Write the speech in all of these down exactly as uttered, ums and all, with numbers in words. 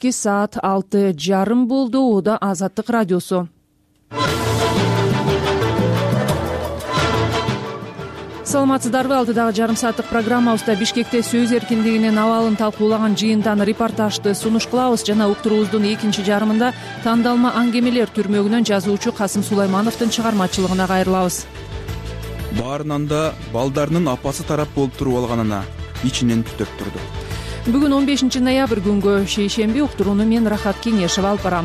кечки саат алты жарым болду. Ода Азаттык радиосу. Саламатсыздарбы? Алтыдагы жарым сааттык программабызда Бишкекте сөз эркиндигинин абалын талкуулаган жыйындан репортажды сунуш кылабыз. Жана уктуруубуздун экинчи жарымында тандалма аңгемелер түрмөгүнөн жазуучу Касым Сулаймановдун чыгармачылыгына кайрылабыз. Баарынан да балдарынын апасы тарап болуп туруп алганына ичинен түтөп турду. Бүгүн он бешинчи ноябрь күнгө шейшемби уктурууну мен Рахат Кеңешева алып барам.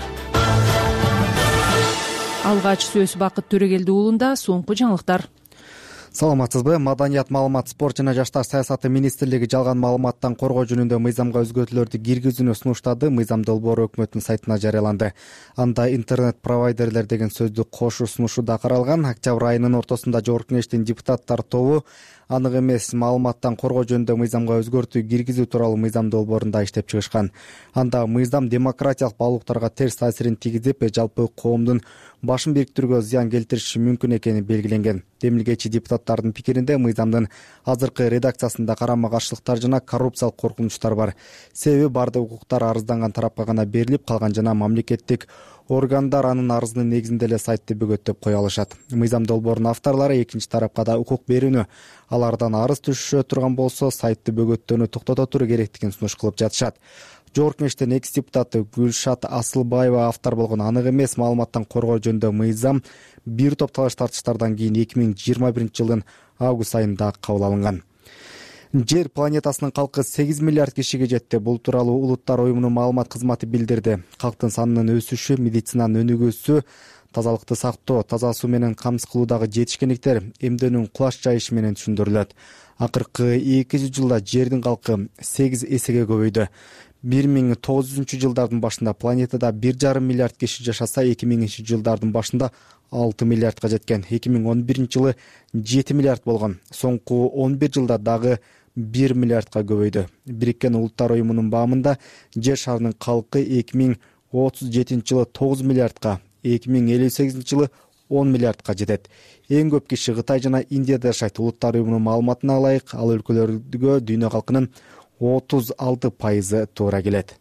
Алгач сөз Бакыт Төрөгелди уулунда. Соңку жаңылыктар. Саламатсызбы? Маданият, маалымат, спорт жана жаштар саясаты министрлиги жалган маалыматтан коргоо жөнүндө мыйзамга өзгөртүүлөрдү киргизүүнү сунуштады. Мыйзам долбоору өкмөттүн сайтына жарыяланды. Анда интернет провайдерлер деген сөздү кошуу сунушу да каралган. Октябрь айынын ортосунда Жогорку Кеңештин депутаттар тобу анык эмес маалыматтан коргоо жөнүндө мыйзамга өзгөртүү киргизүү тууралуу мыйзам долбоорунда иштеп чыгышкан. Анда мыйзам демократиялык баалуулуктарга терс таасирин тийгизип, жалпы коомдун башын бириктирүүгө зыян келтириши мүмкүн экени белгиленген. Демилгечи депутаттардын пикиринде мыйзамдын азыркы редакциясында карама каршылыктар жана коррупциялык коркунучтар бар. Себеби бардык укуктар арызданган тарапка гана берилип калган жана мамлекеттик органдар анын арызынын негизинде эле сайтты бөгөттөп кое алышат. Мыйзам долбоорунун авторлору экинчи тарапка да укук берүүнү, алардан арыз түшүшө турган болсо сайтты бөгөттөөнү токтото туруу керектигин сунуш кылып жатышат. Жогорку Кеңештин экс депутаты Гүлшат Асылбаева автор болгон анык эмес маалыматтан коргоо жөнүндө мыйзам бир топ талаш тартыштардан кийин эки миң жыйырма биринчи жылдын август айында кабыл алынган. Жер планетасынын калкы сегиз миллиард кишиге жетти. Бул тууралуу Улуттар уюмунун маалымат кызматы билдирди. Калктын санынын өсүшү, медицинанын өнүгүүсү, тазалыкты сактоо, таза суу менен камсыз кылуудагы жетишкендиктер эмдөөнүн кулаш жайышы менен түшүндүрүлөт. Акыркы эки жүз жылда жердин калкы сегиз эсеге көбөйдү. бир миң тогуз жүзүнчү жылдардын башында планетада бир жарым миллиард киши жашаса, эки миңинчи жылдардын башында алты миллиардка жеткен. эки миң он биринчи жылы жети миллиард болгон. Соңку он бир жылда дагы бир миллиардка көбөйдү. Бириккен Улуттар уюмунун баамында жер шарынын калкы эки миң отуз жетинчи жылы тогуз миллиардка, эки миң элүү сегизинчи жылы он миллиардка жетет. Эң көп киши Кытай жана Индияда жашайт. Улуттар уюмунун маалыматына ылайык, ал өлкөлөргө дүйнө калкынын отуз алты пайызы туура келет.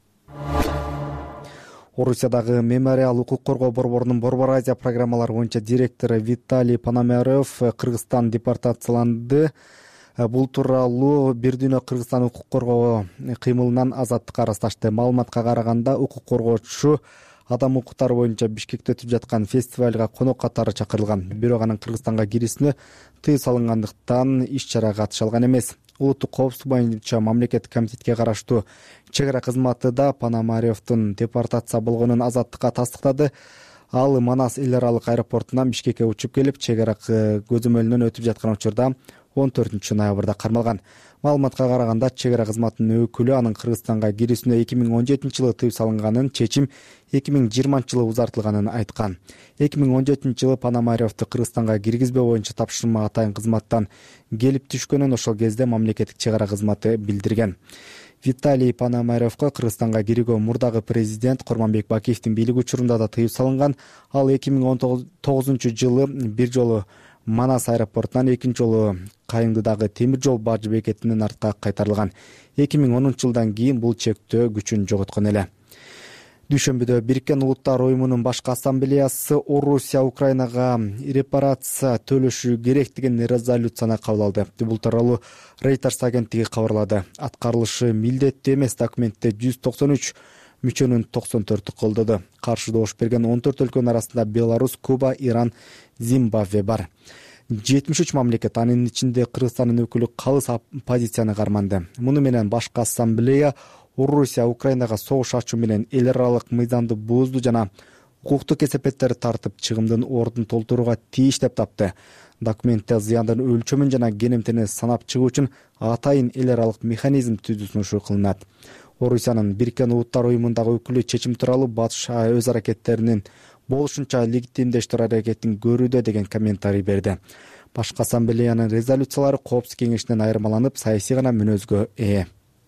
Орусиядагы мемориал укук коргоо борборунун Борбор Азия программалары боюнча директору Виталий Пономарев Кыргызстан депортацияланды. Бул тууралуу Бир дүйнө Кыргызстан укук коргоо кыймылынан Азаттыкка арыздашты. Маалыматка караганда, укук коргоочу адам укуктары боюнча Бишкекте өтүп жаткан фестивалга конок катары чакырылган. Бирок анын Кыргызстанга кирүүсүнө тыюу салынгандыктан иш-чарага катыша алган эмес. Улуттук коопсуздук боюнча мамлекеттик комитетке караштуу чек ара кызматы да Пономаревдин депортация болгонун Азаттыкка тастыктады. Ал Манас эл аралык аэропортунан Бишкекке учуп келип, чек ара көзөмөлүнөн өтүп жаткан учурда он төртүнчү ноябрда кармалган. Маалыматка караганда, чек ара кызматынын өкүлү анын Кыргызстанга кирүүсүнө эки миң он жетинчи жылы тыюу салынганын, чечим эки миң жыйырманчы жылы узартылганын айткан. эки миң он жетинчи жылы Пономаревди Кыргызстанга киргизбөө боюнча тапшырма атайын кызматтан келип түшкөнүн ошол кезде мамлекеттик чек ара кызматы билдирген. Виталий Пономаревго Кыргызстанга кирүүгө мурдагы президент Курманбек Бакиевдин бийлиги учурунда да тыюу салынган. Ал эки миң он тогузунчу жылы бир жолу Манас аэропортунан, экинчи жолу Кайыңдыдагы темир жол бажы бекетинен артка кайтарылган. эки миң онунчу жылдан кийин бул чектөө күчүн жоготкон эле. Дүйшөмбүдө Бириккен Улуттар уюмунун башкы ассамблеясы Орусия Украинага репарация төлөшү керек деген резолюцияны кабыл алды. Бул тууралуу Reuters агенттиги кабарлады. Аткарылышы милдеттүү эмес документте жүз токсон үч мүчөнүн токсон төртү колдоду. Каршы добуш берген он төрт өлкөнүн арасында Беларусь, Куба, Иран, Зимбабве бар. жетимиш үч мамлекет, анын ичинде Кыргызстандын өкүлү калыс позицияны карманды. Муну менен башкы ассамблея Орусия Украинага согуш ачуу менен эл аралык мыйзамды бузду жана укуктук эсепеттерди тартып, чыгымдын ордун толтурууга тийиш деп тапты. Документте зыяндын өлчөмүн жана кенемтини санап чыгуу үчүн атайын эл аралык механизм түзүү сунушу кылынат. Орусиянын Бириккен Улуттар уюмундагы өкүлү чечим тууралуу батыш өз аракеттеринин болушунча легитимдештирүү аракетин көрүүдө деген комментарий берди. Башкы ассамблеянын резолюциялары Коопсуздук кеңешинен айырмаланып, саясий гана мүнөзгө ээ.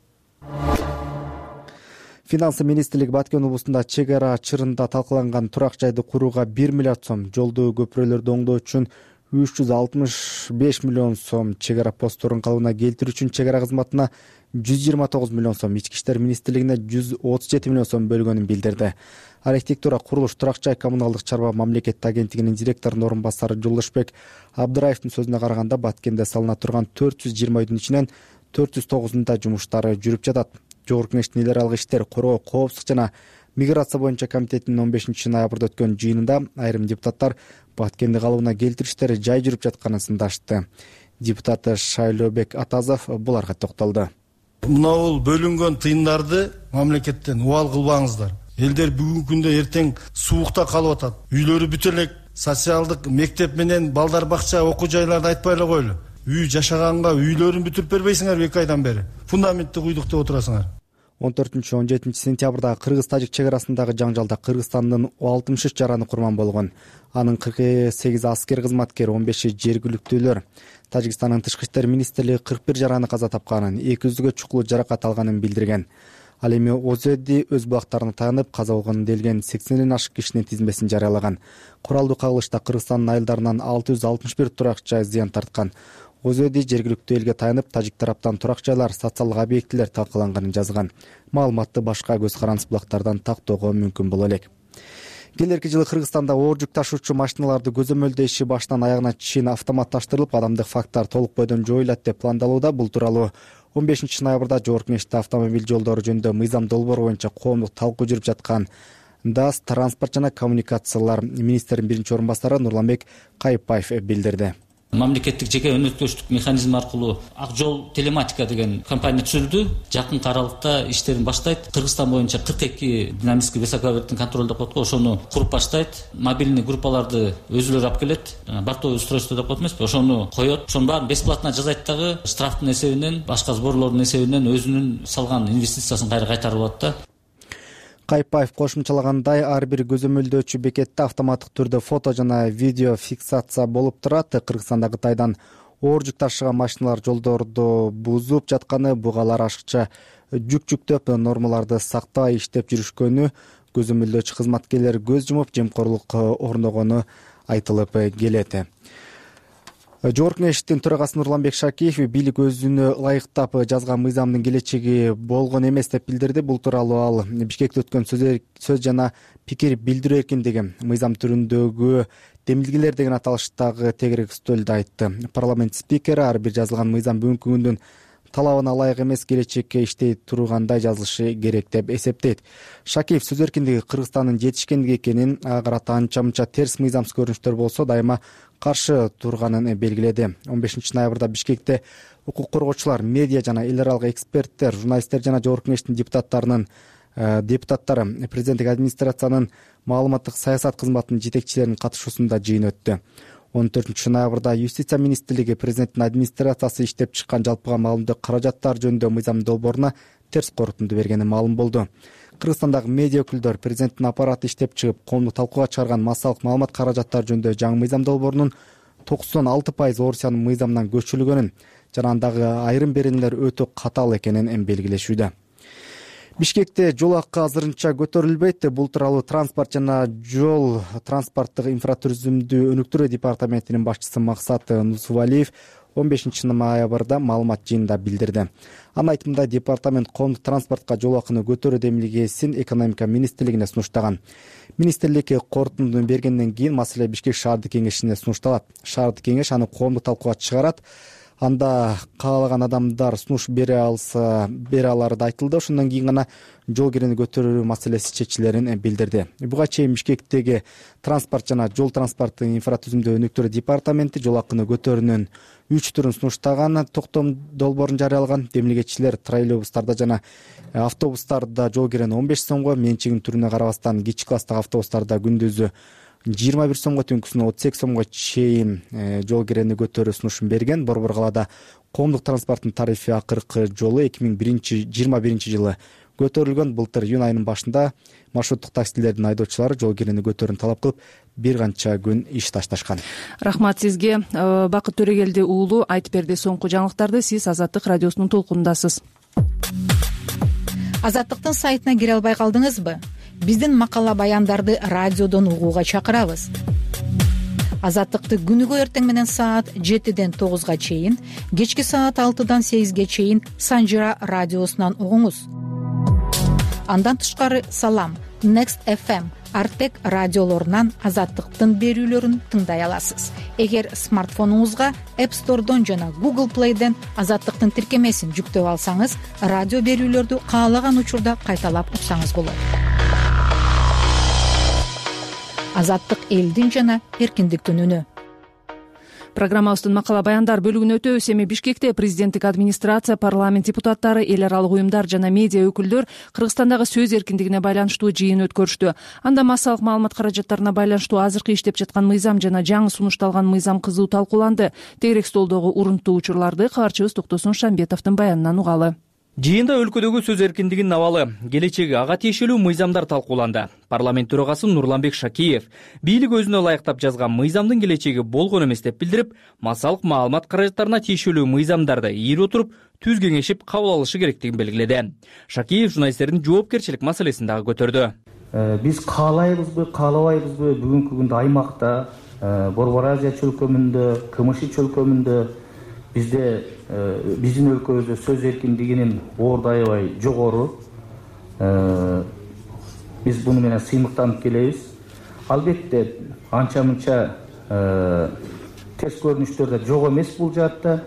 Финансы министрлиги Баткен облусунда чек ара чырында талкаланган турак жайды курууга бир миллиард сом, жолду көпүрөлөрдү оңдоо үчүн үч жүз алтымыш беш миллион сом, чек ара постторун калыбына келтирүү үчүн чек ара кызматына жүз жыйырма тогуз миллион сом, ички иштер министрлигине жүз отуз жети миллион сом бөлгөнүн билдирди. Архитектура, курулуш, турак жай, коммуналдык чарба мамлекеттик агенттигинин директорунун орун басары Жолдошбек Абдыраевдин сөзүнө караганда, Баткенде салына турган төрт жүз жыйырма үйдүн ичинен төрт жүз тогузунда жумуштары жүрүп жатат. Жогорку Кеңештин эл аралык иштер, короо, коопсуздук жана миграция боюнча комитетинин он бешинчи ноябрда өткөн жыйынында айрым депутаттар Баткенди калыбына келтирүү иштери жай жүрүп жатканын сындашты. Депутат Шайлообек Атазов буларга токтолду. Мынау бөлүнгөн тыйындарды мамлекеттен убал кылбаңыздар. Элдер бүгүнкү күндө эртең суукта калып атат. Үйлөрү бүтө элек, социалдык мектеп менен балдар бакча, окуу жайларды айтпай эле койлу. Үй жашаганга үйлөрүн бүтүрүп бербейсиңер эки айдан бери. Фундаментти куйдук деп отурасыңар. он төртүнчү он жетинчи сентябрда кыргыз-тажик чек арасындагы жаңжалда Кыргызстандын алтымыш үч жараны курман болгон. Анын кырк сегизи аскер кызматкер, он беши жергиликтүүлөр. Тажикстандын тышкы иштер министрлиги кырк бир жараны каза тапканын, эки жүзгө чукул жаракат алганын билдирген. Ал эми Озеди өз булактарына таянып, каза болгон делген сексенден ашык кишинин тизмесин жарыялаган. Куралдуу кагылышта Кыргызстандын айылдарынан алты жүз алтымыш бир турак жай зыян тарткан. Озеди жергиликтүү элге таянып, тажик тараптан турак жайлар, социалдык объектилер талкаланганын жазган. Маалыматты башка көз карандысыз булактардан тактоого мүмкүн боло элек. Келерки жылы Кыргызстанда оор жүк ташуучу машиналарды көзөмөлдөө иши баштан аягына чейин автоматташтырылып, адамдык факттар толук бойдон жоюлат деп пландалууда. Бул тууралуу он бешинчи ноябрда Жогорку Кеңеште автомобиль жолдору жөнүндө мыйзам долбоору боюнча коомдук талкуу жүрүп жаткан ДАС транспорт жана коммуникациялар министринин биринчи орун басары Нурланбек Кайыпбаев билдирди. Мамлекеттик жеке өнөктөштүк механизми аркылуу Ак жол телематика деген компания түзүлдү. Жакын аралыкта иштерин баштайт. Кыргызстан боюнча кырк эки динамический высоковольтный контроль деп коет, ошону куруп баштайт. Мобильный группаларды өзүлөрү алып келет. Бортовое устройство деп коет эмеспи, ошону коет. Ошонун баарын бесплатно жазайт дагы, штрафтын эсебинен, башка сборлордун эсебинен өзүнүн салган инвестициясын кайра кайтарып алат да. Кайыпбаев кошумчалагандай, ар бир көзөмөлдөөчү бекетте автоматтык түрдө фото жана видео фиксация болуп турат. Кыргызстанда Кытайдан оор жүк ташыган машиналар жолдорду бузуп жатканы, бугалар ашыкча жүк жүктөп, нормаларды сактабай иштеп жүрүшкөнү, көзөмөлдөөчү кызматкерлер көз жумуп, жемкорлук орногону айтылып келет. Жогорку Кеңештин төрагасы Нурланбек Шакиев бийлик өзүнө ылайыктап жазган мыйзамдын келечеги болгон эмес деп билдирди. Бул тууралуу ал Бишкекте өткөн сөз жана пикир билдирүү эркиндиги мыйзам түрүндөгү демилгелер деген аталыштагы тегерек үстөлдө айтты. Парламент спикери ар бир жазылган мыйзам бүгүнкү күндүн талабына ылайык эмес, келечекке иштей тургандай жазылышы керек деп эсептейт. Шакиев сөз эркиндиги Кыргызстандын жетишкендиги экенин, ага карата анча-мынча терс мыйзамсыз көрүнүштөр болсо дайыма каршы турганын белгиледи. он бешинчи ноябрда Бишкекте укук коргоочулар, медиа жана эл аралык эксперттер, журналисттер жана Жогорку Кеңештин депутаттарынын депутаттары, президенттик администрациянын маалыматтык саясат кызматынын жетекчилеринин катышуусунда жыйын өттү. он төртүнчү ноябрда Юстиция министрлиги президенттин администрациясы иштеп чыккан жалпыга маалымдуу каражаттар жөнүндө мыйзам долбооруна терс корутунду бергени маалым болду. Кыргызстандагы медиа өкүлдөр президенттин аппараты иштеп чыгып, коомдук талкууга чыгарган массалык маалымат каражаттар жөнүндө жаңы мыйзам долбоорунун токсон алты пайыз Орусиянын мыйзамынан көчүрүлгөнүн жана андагы айрым беренелер өтө катаал экенин белгилешүүдө. Бишкекте жол акы азырынча көтөрүлбөйт. Бул тууралуу транспорт жана жол транспорттук инфратуризмдү өнүктүрүү департаментинин башчысы Максат Нусувалиев он бешинчи ноябрда маалымат жыйынында билдирди. Анын айтымында, департамент коомдук транспортко жол акыны көтөрүү демилгесин экономика министрлигине сунуштаган. Министрлик корутундуну бергенден кийин маселе Бишкек шаардык кеңешине сунушталат. Шаардык кеңеш аны коомдук талкууга чыгарат. Анда каалаган адамдар сунуш бере алса, бере алары да айтылды. Ошондон кийин гана жол кирени көтөрүү маселеси чечилерин билдирди. Буга чейин Бишкектеги транспорт жана жол транспорттун инфратүзүмдү өнүктүрүү департаменти жол акыны көтөрүүнүн үч түрүн сунуштаган, токтом долбоорун жарыялаган. Демилгечилер троллейбустарда жана автобустарда жол кирени он беш сомго, менчигин түрүнө карабастан кичи класстагы автобустарда күндүзү жыйырма бир сомго, түнкүсүнө отуз эки сомго чейин жол кирени көтөрүү сунушун берген. Борбор калаада коомдук транспорттун тарифи акыркы жолу эки миң жыйырма биринчи жылы көтөрүлгөн. Былтыр июнь айынын башында маршруттук таксилердин айдоочулары жол кирени көтөрүүнү талап кылып, бир канча күн иш ташташкан. Рахмат сизге. Бакыт Төрөгелди уулу айтып берди соңку жаңылыктарды. Сиз Азаттык радиосунун толкунундасыз. Азаттыктын сайтына кире албай калдыңызбы? Биздин макала баяндарды радиодон угууга чакырабыз. Азаттыкты күнүгө эртең менен саат жетиден тогузга чейин, кечки саат алтыдан сегизге чейин Санжира радиосунан угуңуз. Андан тышкары Салам, Next эф эм, Артек радиолорунан Азаттыктын берүүлөрүн тыңдай аласыз. Эгер смартфонуңузга App Store'дон жана Google Play'ден Азаттыктын тиркемесин жүктөп алсаңыз, радио берүүлөрдү каалаган учурда кайталап уксаңыз болот. Азаттык элдин жана эркиндиктин үнү. Программабыздын макала баяндар бөлүгүнө өтөбүз. Эми Бишкекте президенттик администрация, парламент депутаттары, эл аралык уюмдар жана медиа өкүлдөр Кыргызстандагы сөз эркиндигине байланыштуу жыйын өткөрүштү. Анда массалык маалымат каражаттарына байланыштуу азыркы иштеп жаткан мыйзам жана жаңы сунушталган мыйзам кызуу талкууланды. Тегерек столдогу урунттуу учурларды кабарчыбыз Токтосун Шамбетовдун баянынан угалы. Жыйында өлкөдөгү сөз эркиндигинин абалы, келечеги, ага тиешелүү мыйзамдар талкууланды. Парламент төрагасы Нурланбек Шакиев бийлик өзүнө ылайыктап жазган мыйзамдын келечеги болгон эмес деп билдирип, массалык маалымат каражаттарына тиешелүү мыйзамдарды ийип отуруп, түз кеңешип кабыл алышы керектигин белгиледи. Шакиев журналисттердин жоопкерчилик маселесин дагы көтөрдү. Биз каалайбызбы, каалабайбызбы, бүгүнкү күндө аймакта, Борбор Азия чөлкөмүндө, КМШ чөлкөмүндө бизде биздин өлкөбүздө сөз эркиндигинин орду аябай жогору. Биз буну менен сыймыктанып келебиз. Албетте анча-мынча терс көрүнүштөр да жок эмес бул жаатта.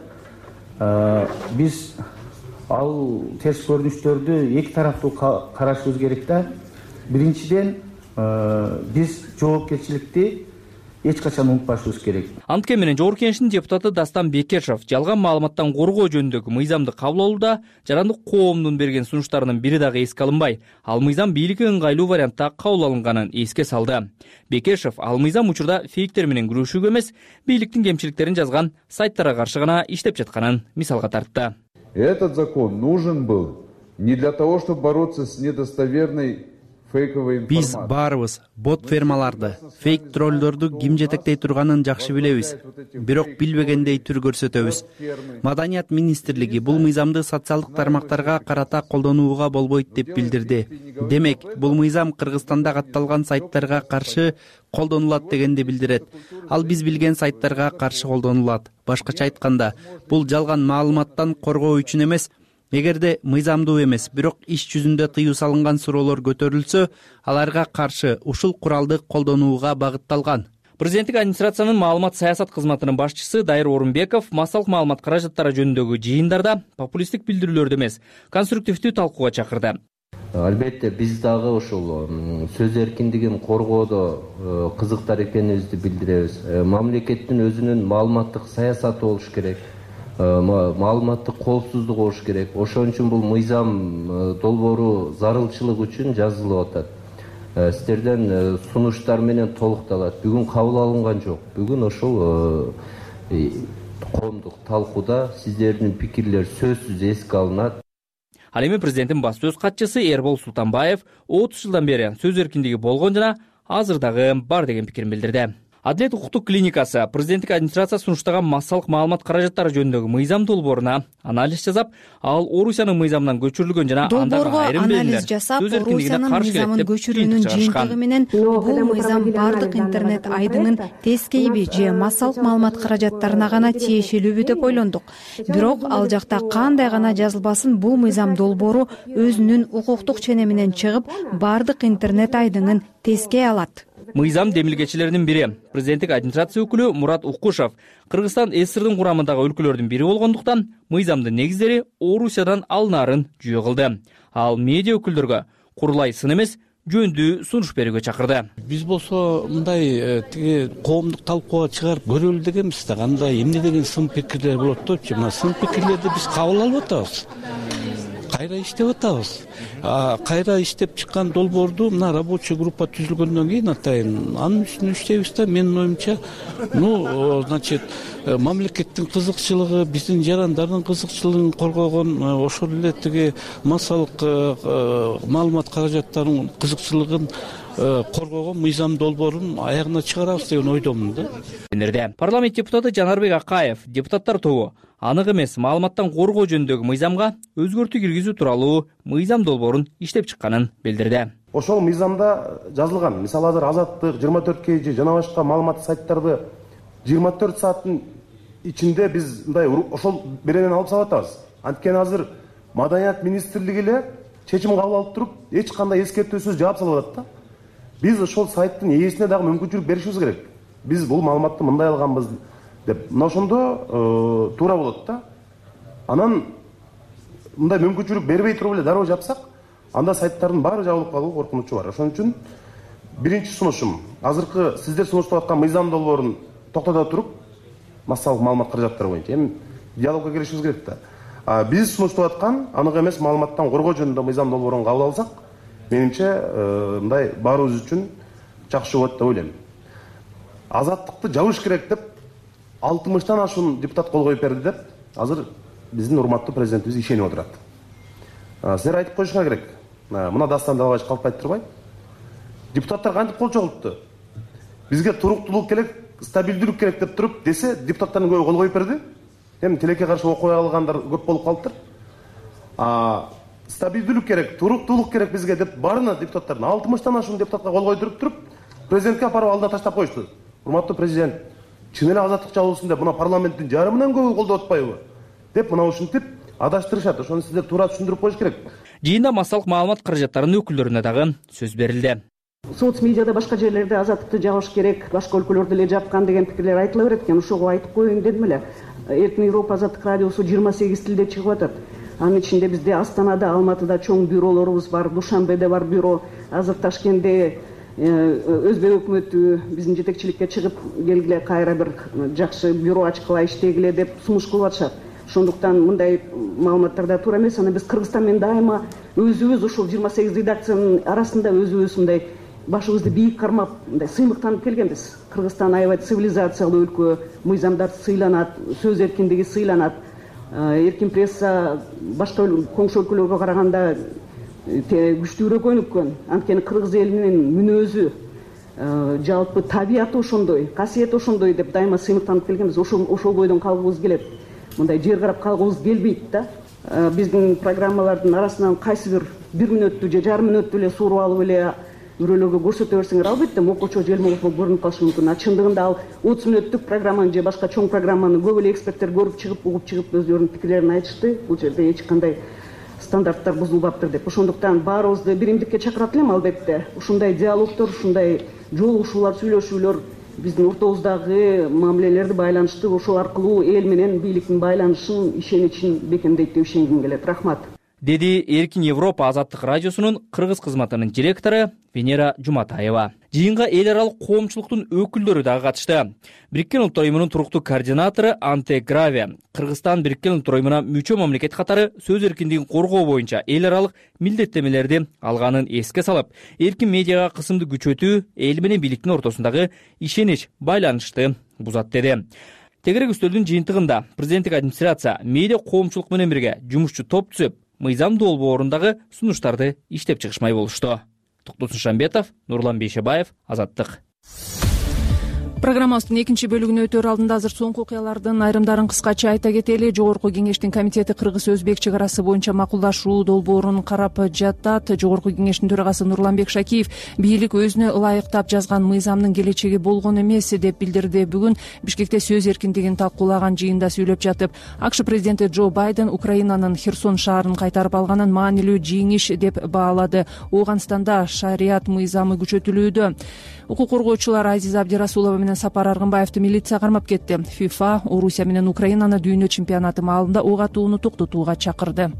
Биз ал терс көрүнүштөрдү эки тараптуу карашыбыз керек да. Биринчиден, биз жоопкерчиликти эч качан унутпашыбыз керек. Антке менен Жогорку Кеңештин депутаты Дастан Бекешев жалган маалыматтан коргоо жөнүндөгү мыйзамды кабыл алууда жарандык коомдун берген сунуштарынын бири дагы эске алынбай, ал мыйзам бийликке ыңгайлуу вариантта кабыл алынганын эске салды. Бекешев ал мыйзам учурда фейктер менен күрөшүүгө эмес, бийликтин кемчиликтерин жазган сайттарга каршы гана иштеп жатканын мисалга тартты. Этот закон нужен был не для того, чтобы бороться с недостоверной Биз баарыбыз бот фермаларды, фейк троллдорду ким жетектей турганын жакшы билебиз, бирок билбегендей түр көрсөтөбүз. Маданият министрлиги бул мыйзамды социалдык тармактарга карата колдонууга болбойт деп билдирди. Демек, бул мыйзам Кыргызстанда катталган сайттарга каршы колдонулат дегенди билдирет. Ал биз билген сайттарга каршы колдонулат. Башкача айтканда, бул жалган маалыматтан коргоо үчүн эмес, эгерде мыйзамдуу эмес, бирок иш жүзүндө тыюу салынган суроолор көтөрүлсө, аларга каршы ушул куралды колдонууга багытталган. Президенттик администрациянын маалымат саясат кызматынын башчысы Дайыр Орунбеков массалык маалымат каражаттары жөнүндөгү жыйындарда популисттик билдирүүлөрдү эмес, конструктивдүү талкууга чакырды. Албетте биз дагы ушул сөз эркиндигин коргоодо кызыктар экенибизди билдиребиз. Мамлекеттин өзүнүн маалыматтык саясаты болуш керек. Маалыматтык коопсуздук болуш керек. Ошон үчүн бул мыйзам долбоору зарылчылык үчүн жазылып атат. Сиздерден сунуштар менен толукталат. Бүгүн кабыл алынган жок. Бүгүн ошол коомдук талкууда сиздердин пикирлер сөзсүз эске алынат. Ал эми президенттин баш сөз катчысы Эрбол Султанбаев отуз жылдан бери сөз эркиндиги болгон жана азыр дагы бар деген пикирин билдирди. Адилет укуктук клиникасы президенттик администрация сунуштаган массалык маалымат каражаттары жөнүндөгү мыйзам долбооруна анализ жасап, ал Орусиянын мыйзамынан көчүрүлгөн жана андагы айрым белгилер сөз эркиндигине каршы келет деп көчүрүүнүн жыйынтыгы менен бул мыйзам бардык интернет айдынын тескейби же массалык маалымат каражаттарына гана тиешелүүбү деп ойлондук. Бирок ал жакта кандай гана жазылбасын, бул мыйзам долбоору өзүнүн укуктук ченеминен чыгып, бардык интернет айдынын тескей алат. Мыйзам демилгечилеринин бири, президенттик администрация өкүлү Мурат Укушев, Кыргызстан СССРдин курамындагы өлкөлөрдүн бири болгондуктан мыйзамдын негиздери Орусиядан алынаарын жүйө кылды. Ал медиа өкүлдөргө курулай сын эмес, жөндүү сунуш берүүгө чакырды. Биз болсо мындай тиги коомдук талкууга чыгарып көрөлү дегенбиз да, кандай эмне деген сын пикирлер болот депчи. Мына сын пикирлерди биз кабыл алып атабыз. Кайра иштеп атабыз. Кайра иштеп чыккан долбоорду мына рабочий группа түзүлгөндөн кийин атайын анын үстүнө иштейбиз да. Менин оюмча, ну, значит, мамлекеттин кызыкчылыгы, биздин жарандардын кызыкчылыгын коргогон, ошол эле тиги массалык маалымат каражаттарынын кызыкчылыгын коргогон мыйзам долбоорун аягына чыгарабыз деген ойдомун да. Парламент депутаты Жанарбек Акаев депутаттар тобу анык эмес маалыматтан коргоо жөнүндөгү мыйзамга өзгөртүү киргизүү тууралуу мыйзам долбоорун иштеп чыкканын билдирди. Ошол мыйзамда жазылган, мисалы азыр Азаттык, жыйырма төрт кей же жана башка маалыматтык сайттарды жыйырма төрт сааттын ичинде биз мындай ошол беренени алып салып атабыз. Анткени азыр Маданият министрлиги эле чечим кабыл алып туруп, эч кандай эскертүүсүз жаап салып атат да. Биз ошол сайттын ээсине дагы мүмкүнчүлүк беришибиз керек. Биз бул маалыматты мындай алганбыз деп. Мына ошондо туура болот да. Анан мындай мүмкүнчүлүк бербей туруп эле дароо жапсак, анда сайттардын баары жабылып калуу коркунучу бар. Ошон үчүн биринчи сунушум, азыркы сиздер сунуштап аткан мыйзам долбоорун токтото туруп, массалык маалымат каражаттары боюнча эми диалогко киришибиз керек да. Биз сунуштап аткан анык эмес маалыматтан коргоо жөнүндө мыйзам долбоорун кабыл алсак, менимче мындай баарыбыз үчүн жакшы болот деп ойлойм. Азаттыкты жабыш керек деп алтымыштан ашуун депутат кол коюп берди деп азыр биздин урматтуу президентибиз ишенип отурат. Силер айтып коюшуңар керек. Мына дастан далбаевич калпай турбай. Депутаттар кантип кол чогултtu? Бизге туруктуулук керек, стабилдүүлүк керек деп туруп десе, депутаттардын көбү кол коюп берди. Эми тилекке каршы окуя алгандар көп болуп калыптыр. А стабилдүүлүк керек, туруктуулук керек бизге деп баарына депутаттардын алтымыштан ашуун депутатка кол койдуруп туруп, президентке апарып алдына таштап коюшту. Урматтуу президент, чын эле азаттык жабылсын деп мына парламенттин жарымынан көбү колдоп атпайбы? Деп мына ушинтип адаштырышат. Ошону сиздер туура түшүндүрүп коюш керек. Жыйында массалык маалымат каражаттарынын өкүлдөрүнө дагы сөз берилди. Соц медиада башка жерлерде азаттыкты жабыш керек, башка өлкөлөрдө эле жапкан деген пикирлер айтыла берет экен. Ошого айтып коеюн дедим эле. Эркин Европа азаттык радиосу жыйырма сегиз тилде чыгып атат. Анын ичинде бизде Астанада, Алматыда чоң бюролорубуз бар, Душанбеде бар бюро, азыр Ташкентте Өзбек өкмөтү биздин жетекчиликке чыгып келгиле, кайра бир жакшы бюро ачкыла иштегиле деп сунуш кылып атышат. Ошондуктан мындай маалыматтарда туура эмес. Анан биз Кыргызстан менен дайыма өзүбүз ушул жыйырма сегиз редакциянын арасында өзүбүз мындай башыбызды бийик кармап, мындай сыймыктанып келгенбиз. Кыргызстан аябай цивилизациялуу өлкө, мыйзамдар сыйланат, сөз эркиндиги сыйланат. Эркин пресса башка коңшу өлкөлөргө караганда күчтүүрөөк өнүккөн. Анткени кыргыз элинин мүнөзү, жалпы табияты ошондой, касиети ошондой деп дайыма сыймыктанып келгенбиз. Ошол ошол бойдон калгыбыз келет. Мындай жер карап калгыбыз келбейт да. Биздин программалардын арасынан кайсы бир бир мүнөттү же жарым мүнөттү эле сууруп алып эле үрөлөргө көрсөтө берсеңер, албетте мокочо желмогуш болуп көрүнүп калышы мүмкүн. А чындыгында ал отуз мүнөттүк программаны же башка чоң программаны көп эле эксперттер көрүп чыгып, угуп чыгып өздөрүнүн пикирлерин айтышты. Бул жерде эч кандай стандарттар бузулбаптыр деп. Ошондуктан баарыбызды биримдикке чакырат элем албетте. Ушундай диалогдор, ушундай жолугушуулар, сүйлөшүүлөр биздин ортобуздагы мамилелерди байланыштырып, ошол аркылуу эл менен бийликтин байланышын, ишеничин бекемдейт деп ишенгим келет. Рахмат. Деди Эркин Европа азаттык радиосунун кыргыз кызматынын директору Венера Жуматаева. Жыйынга эл аралык коомчулуктун өкүлдөрү дагы катышты. Бириккен Улуттар уюмунун туруктуу координатору Анте Граве Кыргызстан Бириккен Улуттар уюмуна мүчө мамлекет катары сөз эркиндигин коргоо боюнча эл аралык милдеттенмелерди алганын эске салып, эркин медиага кысымды күчөтүү эл менен бийликтин ортосундагы ишенич байланышты бузат деди. Тегерек үстөлдүн жыйынтыгында президенттик администрация медиа коомчулук менен бирге жумушчу топ түзүп, мыйзам долбоорундагы сунуштарды иштеп чыгышмай болушту. Токтосун Шамбетов, Нурлан Бейшебаев, Азаттык. Программабыздын экинчи бөлүгүнө өтөр алдында азыр соңку окуялардын айрымдарын кыскача айта кетели. Жогорку кеңештин комитети кыргыз-өзбек чек арасы боюнча макулдашуу долбоорун карап жатат. Жогорку кеңештин төрагасы Нурланбек Шакиев бийлик өзүнө ылайыктап жазган мыйзамдын келечеги болгон эмес деп билдирди. Бүгүн Бишкекте сөз эркиндигин талкуулаган жыйында сүйлөп жатып, АКШ президенти Джо Байден Украинанын Херсон шаарын кайтарып алганын маанилүү жеңиш деп баалады. Ооганстанда шарият мыйзамы күчөтүлүүдө. Укук коргоочулар Азиза Абдирасулова менен Сапар Аргынбаевди милиция кармап кетти. ФИФА Орусия менен Украинаны дүйнө чемпионаты маалында ок атууну токтотууга чакырды.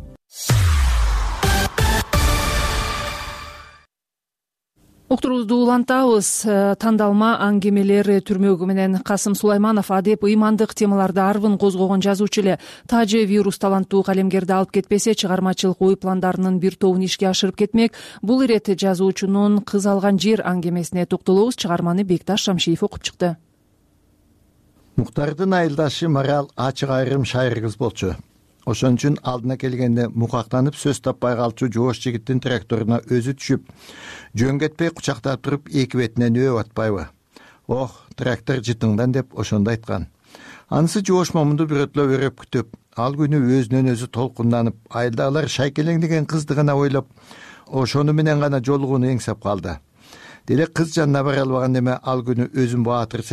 Уктуруубузду улантабыз. Тандалма аңгемелер түрмөгү менен Касым Сулайманов адеп ыймандык темаларды арбын козгогон жазуучу эле. Тажы вирус таланттуу калемгерди алып кетпесе, чыгармачылык ой пландарынын бир тобун ишке ашырып кетмек. Бул ирет жазуучунун Кыз алган жер аңгемесине токтолобуз. Чыгарманы Бекташ Шамшиев окуп чыкты. Муктардын айылдашы Марал ачык айрым шайыр кыз болчу. Ошон үчүн алдына келгенде мукактанып сөз таппай калчу жоош жигиттин тракторуна өзү түшүп, жөн кетпей кучактап туруп эки бетинен өөп атпайбы. Ох, трактор жытыңдан деп ошондо айткан. Анысы жоош момунду бирөтлөп өрөп күтүп, ал күнү өзүнөн өзү толкунданып, айылдагылар шайкелең деген кызды гана ойлоп, ошону менен гана жолугууну эңсеп калды. Деле кыз жанына бара албаган эме ал күнү өзүн баатыр сезип,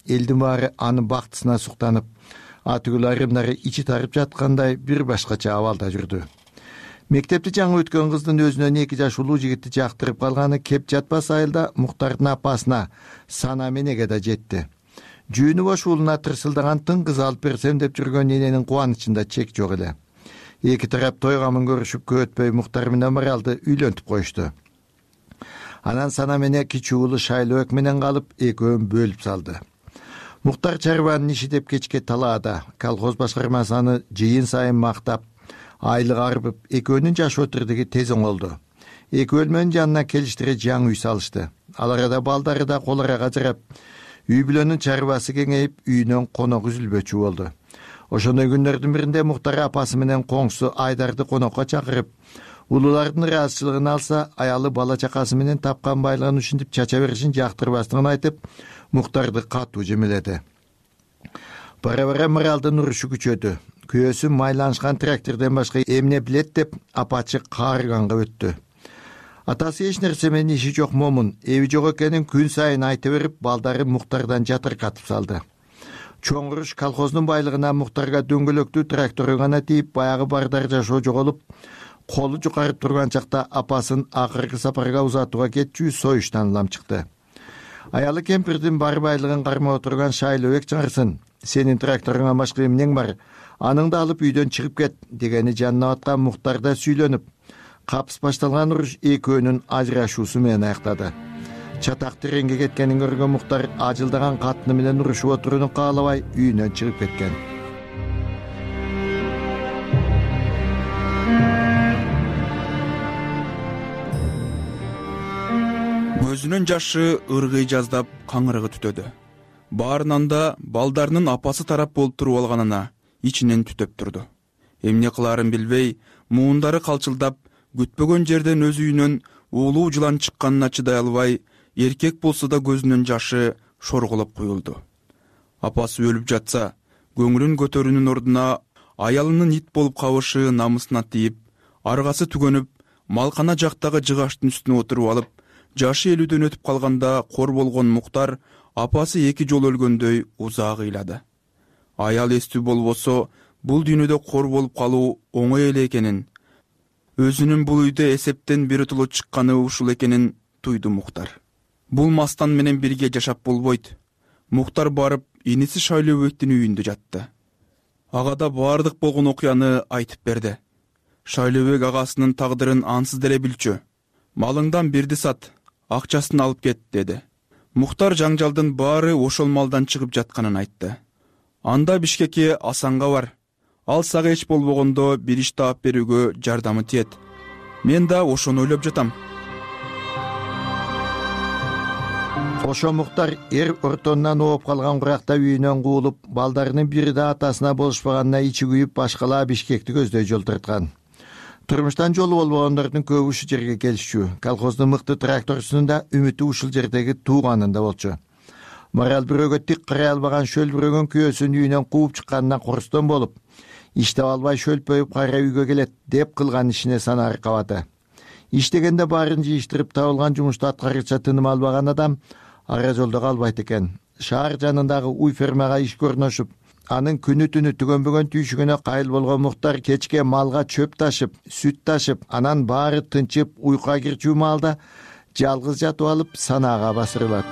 элдин баары анын бактысына суктанып, атүгүл айрымдары ичи тарып жаткандай бир башкача абалда жүрдү. Мектепти жаңы өткөн кыздын өзүнөн эки жаш улуу жигитти жактырып калганы кеп жатпас айылда Муктардын апасына Сана менеге да жетти. Жүүнү бош уулуна тырсылдаган тың кыз алып берсем деп жүргөн эненин кубанычында чек жок эле. Эки тарап той камын көрүшүп көп өтпөй Муктар менен Маралды үйлөнтүп коюшту. Анан Сана менен кичүү уулу Шайлоок менен калып, экөөнүн бөлүп салды. Муктар чарбанын иши деп кечке талаада, колхоз башкармасы аны жыйын сайын мактап, айлык арбып, экөөнүн жаш отурдуги тез оңолду. Эки бөлмөнүн жанына келиштире жаңы үй салышты. Ал арада балдары да кол арага жарап, үй бүлөнүн чарбасы кеңейип, үйүнөн конок үзүлбөчү болду. Ошондой күндөрдүн биринде Муктар апасы менен коңсу Айдарды конокко чакырып, улуулардын ыраазычылыгын алса, аялы бала чакасы менен тапкан байлыгын ушинтип чача беришин жактырбастыгын айтып, Муктарды катуу жемеледи. Бара-бара Маралдын урушу күчөдү. Күйөөсү майланышкан трактордон башка эмне билет деп апачы каарыганга өттү. Атасы эч нерсе менен иши жок момун, эби жок экенин күн сайын айта берип, балдары Муктардан жатыркатып салды. Чоң уруш колхоздун байлыгына Муктарга дөңгөлөктүү трактору гана тийип, баягы бардар жашоо жоголуп, колу жукарып турган чакта апасын акыркы сапарга узатууга кетчү союштан лам чыкты. Аялы кемпирдин бар байлыгын кармап отурган Шайлоок чыңырсын, сенин тракторуңа башка эмнең бар, аныңды алып үйдөн чыгып кет дегени жанына аткан Муктарда сүйлөнүп, капыс башталган уруш экөөнүн ажырашуусу менен аяктады. Чатак тереңге кеткенин көргөн Муктар ажылдаган катыны менен урушуп отурууну каалабай үйүнөн чыгып кеткен. Көзүнүн жашы ыргый жаздап каңырыгы түтөдү. Баарынан да балдарынын апасы тарап болуп туруп алганына ичинен түтөп турду. Эмне кылаарын билбей, муундары калчылдап, күтпөгөн жерден өз үйүнөн уулуу жылан чыкканына чыдай албай, эркек болсо да көзүнүн жашы шорголоп куюлду. Апасы өлүп жатса, көңүлүн көтөрүүнүн ордуна аялынын ит болуп кабышы намысына тийип, аргасы түгөнүп, малкана жактагы жыгаштын үстүнө отуруп алып, жашы элүүдөн өтүп калганда кор болгон Муктар апасы эки жолу өлгөндөй узак ыйлады. Аял эстүү болбосо, бул дүйнөдө кор болуп калуу оңой эле экенин, өзүнүн бул үйдө эсептен биротоло чыкканы ушул экенин туйду Муктар. Бул мастан менен бирге жашап болбойт. Муктар барып, иниси Шайлообектин үйүндө жатты. Ага да баардык болгон окуяны айтып берди. Шайлообек агасынын тагдырын ансыз деле билчү. Малыңдан бирди сат, акчасын алып кет, деди. Муктар жаңжалдын баары ошол малдан чыгып жатканын айтты. Анда Бишкекке Асанга бар. Ал сага эч болбогондо бир иш таап берүүгө жардамы тиет. Мен да ошону ойлоп жатам. Ошо Муктар эр ортонунан ооп калган куракта үйүнөн куулуп, балдарынын бири да атасына болушпаганына ичи күйүп, башкалаа Бишкекти көздөй жол тарткан. Турмуштан жолу болбогондордун көбү ушул жерге келишчү. Колхоздун мыкты тракторчусунун да үмүтү ушул жердеги тууганында болчу. Марал бирөөгө тик карай албаган шөлбүрөгөн күйөөсүн үйүнөн кууп чыкканына корустон болуп, иштеп албай шөлпөйүп кайра үйгө келет деп кылган ишине Сана аркабады. Иштегенде баарын жыйыштырып табылган жумушту аткаргыча тыным албаган адам ара жолдо калбайт экен. Шаар жанындагы уй фермага иш көрнөшүп, анын күнү түнү түгөнбөгөн түйшүгүнө кайыл болгон Муктар кечке малга чөп ташып, сүт ташып, анан баары тынчып уйкуга кирчү маалда жалгыз жатып алып Санага басырылат.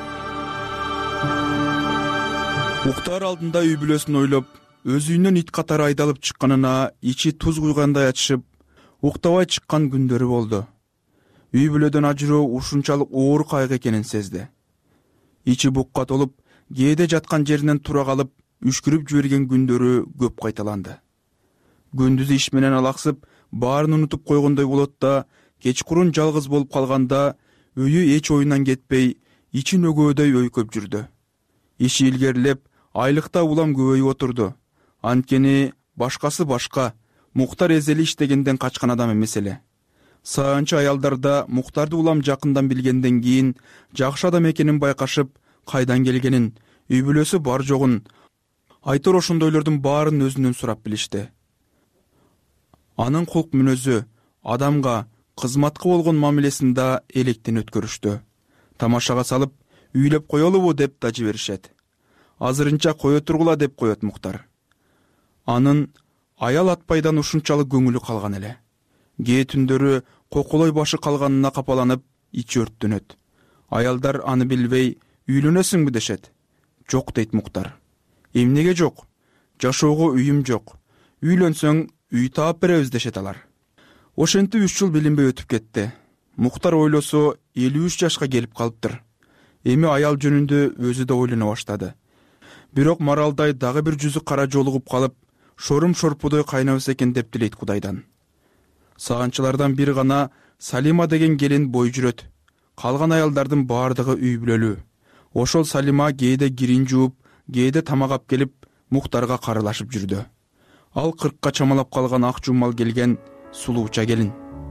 Муктар алдында үй бүлөсүн ойлоп, өз үйүнөн ит катары айдалып чыкканына ичи туз куйгандай ачышып, уктабай чыккан күндөрү болду. Үй бүлөдөн ажыроо ушунчалык оор кайгы экенин сезди. Ичи букка толуп, кээде жаткан жеринен тура калып, үшкүрүп жиберген күндөрү көп кайталанды. Күндүз иш менен алаксып, баарын унутуп койгондой болот да, кечкурун жалгыз болуп калганда өйү эч оюнан кетпей, ичи нөгөөдөй өйкөп жүрдү. Иши илгерилеп, айлыкта улам көбөйүп отурду. Анткени башкасы башка, Муктар эзели иштегенден качкан адам эмес эле. Саанчы аялдарда Муктарды улам жакындан билгенден кийин жакшы адам экенин байкашып, кайдан келгенин, үй бүлөсү бар жогун, айтор ошондойлордун баарын өзүнөн сурап билишти. Анын кулк мүнөзү, адамга, кызматка болгон мамилесин да электен өткөрүштү. Тамашага салып, үйлөп коелубу деп да жиберишет. азырынча кое тургула деп коет Муктар. Анын аял атпайдан ушунчалык көңүлү калган эле. Кээ түндөрү коколой башы калганына капаланып ичи өрттөнөт. Аялдар аны билбей үйлөнөсүңбү дешет. Жок дейт Муктар. Эмнеге жок? Жашоого үйүм жок. Үйлөнсөң үй таап беребиз дешет алар. Ошентип үч жыл билинбей өтүп кетти. Муктар ойлосо элүү үч жашка келип калыптыр. Эми аял жөнүндө өзү да ойлоно баштады. Бирок Маралдай дагы бир жүзү кара жолугуп калып, шорум шорпудой кайнабыз экен деп тилейт Кудайдан. Саганчылардан бир гана Салима деген келин бой жүрөт. Калган аялдардын баардыгы үй бүлөлүү. Ошол Салима кээде кирин жууп, кээде тамак ап келип, Муктарга карылашып жүрдү. Ал кыркка чамалап калган ак жумал келген сулууча келин.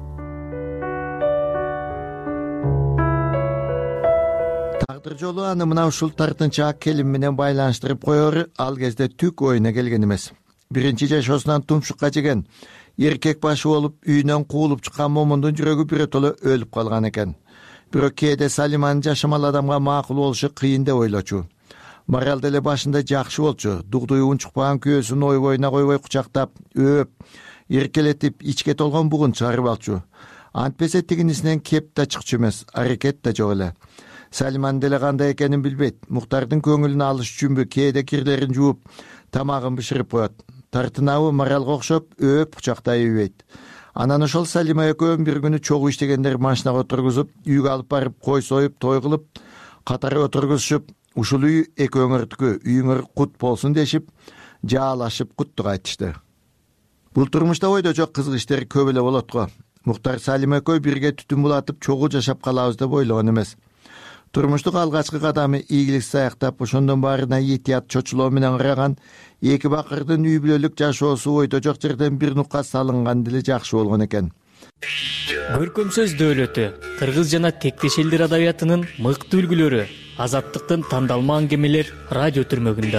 Тагдыр жолу аны мына ушул тартынчаак келин менен байланыштырып коеру ал кезде түк оюна келген эмес. Биринчи жашоосунан тумшукка жеген, эркек башы болуп үйүнөн куулуп чыккан момундун жүрөгү биротоло өлүп калган экен. Бирок кээде Салиманын жашамал адамга макул болушу кыйын деп ойлочу. Марал деле башында жакшы болчу. Дугдуй унчукпаган күйөөсүн ой боюна койбой кучактап, өп, эркелетип, ичке толгон бугун чыгарып алчу. Антпесе тигинисинен кеп да чыкчу эмес, аракет да жок эле. Салиман деле кандай экенин билбейт. Муктардын көңүлүн алыш үчүнбү кээде кирлерин жууп, тамагын бышырып коет. Тартынабы Маралга окшоп, өп кучактай үйбөйт. Анан ошол Салима экөөм бир күнү чогуу иштегендер машинага отургузуп, үйгө алып барып кой союп, той кылып, катары отургузушуп, ушул үй экөөңөрдүкү, үйүңөр кут болсун дешип, жаалашып куттук айтышты. Бул турмушта ойдо жок кызык иштер көп эле болот го. Муктар Салима экөө бирге түтүн булатып, чогуу жашап калабыз деп ойлогон эмес. Турмуштук алгачкы кадамы ийгиликсиз аяктап, ошондон баарына этият чочулоо менен караган эки бакырдын үй бүлөлүк жашоосу ойдо жок жерден бир нукка салынган деле жакшы болгон экен. Көркөм сөз дөөлөтү, кыргыз жана тектеш элдер адабиятынын мыкты үлгүлөрү, Азаттыктын тандалма аңгемелер радио түрмөгүндө.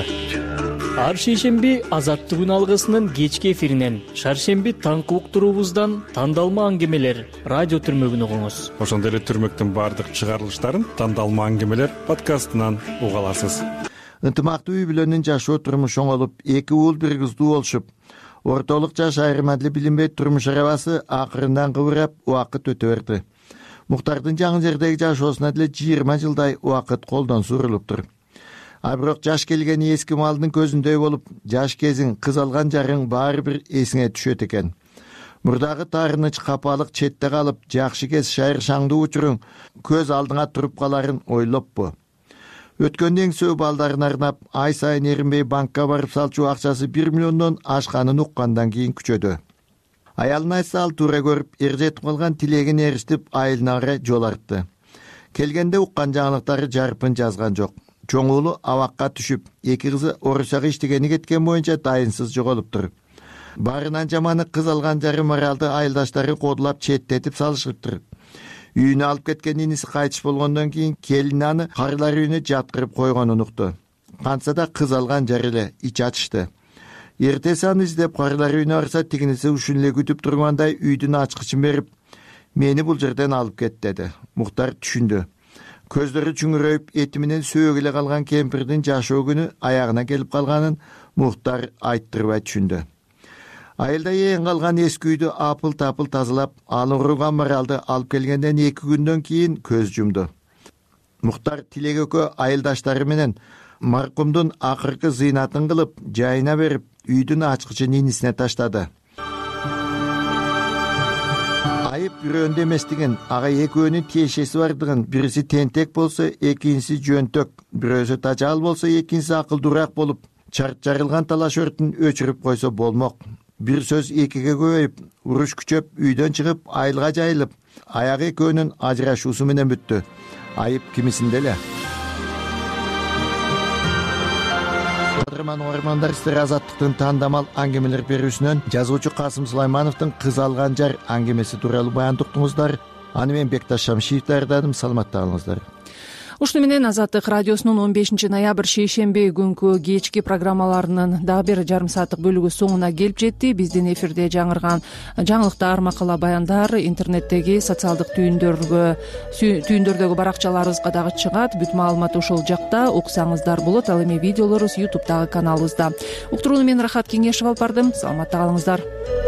Ар шейшемби Азаттык күн алгысынын кечки эфиринен, шаршемби таңкы уктуруубуздан тандалма аңгемелер радио түрмөгүн угуңуз. Ошондой эле түрмөктүн баардык чыгарылыштарын тандалма аңгемелер подкастынан уга аласыз. Ынтымактуу үй бүлөнүн жашоо турмуш оңолуп, эки уул бир кыздуу болушуп, ортолук жаш айырма деле билинбей турмуш арабасы акырындан кыбырап убакыт өтө берди. Муктардын жаңы жердеги жашоосуна деле жыйырма жылдай убакыт колдон сурулуптур. А бирок жаш келгени эски малдын көзүндөй болуп, жаш кезиң, кыз алган жарың баары бир эсиңе түшөт экен. Мурдагы таарыныч капалык четте калып, жакшы кез шайыр шаңдуу учуруң көз алдыңа туруп каларын ойлоппу? Өткөндөн сөө балдарын арнап, ай сайын эринбей банкка барып салчу акчасы бир миллиондон ашканын уккандан кийин күчөдү. Аялына айтса ал туура көрүп, эр жетип калган тилегин эриштип, айылына карай жол артты. Келгенде уккан жаңылыктары жарпын жазган жок. Чоң уулу абакка түшүп, эки кызы Орусияга иштегени кеткен боюнча дайынсыз жоголуптур. Баарынан жаманы кыз алган жары Маралды айылдаштары кодулап четтетип салышыптыр. Үйүнө алып кеткен иниси кайтыш болгондон кийин келин аны карылар үйүнө жаткырып койгонун укту. Кантса да кыз алган жары эле ич ачышты. Эртеси аны издеп карылар үйүнө барса, тигиниси ушун эле күтүп тургандай үйдүн ачкычын берип, мени бул жерден алып кет деди. Муктар түшүндү. Көздөрү чүңүрөйүп, эти менен сөөг эле калган кемпирдин жашоо күнү аягына келип калганын Муктар айттырбай түшүндү. Айылда эң калган эски үйдү апыл-тапыл тазалап, аны уруган Маралды алып келгенден эки күндөн кийин көз жумду. Муктар Тилек экөө айылдаштары менен маркумдун акыркы зыйнатын кылып, жайына берип, үйдүн ачкычын инисине таштады. Айып бирөөндө эместигин, ага экөөнүн тиешеси бардыгын, бириси тентек болсо, экинчиси жөнтөк, бирөөсү тажал болсо, экинчиси акылдуураак болуп, чарт жарылган талаш өртүн өчүрүп койсо болмок. Бир сөз экиге көбөйүп, уруш күчөп, үйдөн чыгып, айылга жайылып, аягы экөөнүн ажырашуусу менен бүттү. Айып кимисинде эле. Кадырман-угармандар, сиздер Азаттыктын тандамал аңгемелер берүүсүнөн жазуучу Касым Сулаймановдун Кыз алган жар аңгемеси тууралуу баян уктуңуздар. Аны мен Бекташ Шамшиев даярдадым. Саламатта калыңыздар. ушуну менен Азаттык радиосунун он бешинчи ноябрь шейшемби күнкү кечки программаларынын дагы бир жарым сааттык бөлүгү соңуна келип жетти. Биздин эфирде жаңырган жаңылыктар, макала, баяндар интернеттеги социалдык түйүндөргө түйүндөрдөгү баракчаларыбызга дагы чыгат. Бүт маалымат ошол жакта уксаңыздар болот. Ал эми видеолорубуз ютубтагы каналыбызда. Уктурууну мен Рахат Кеңешев алып бардым. Саламатта калыңыздар.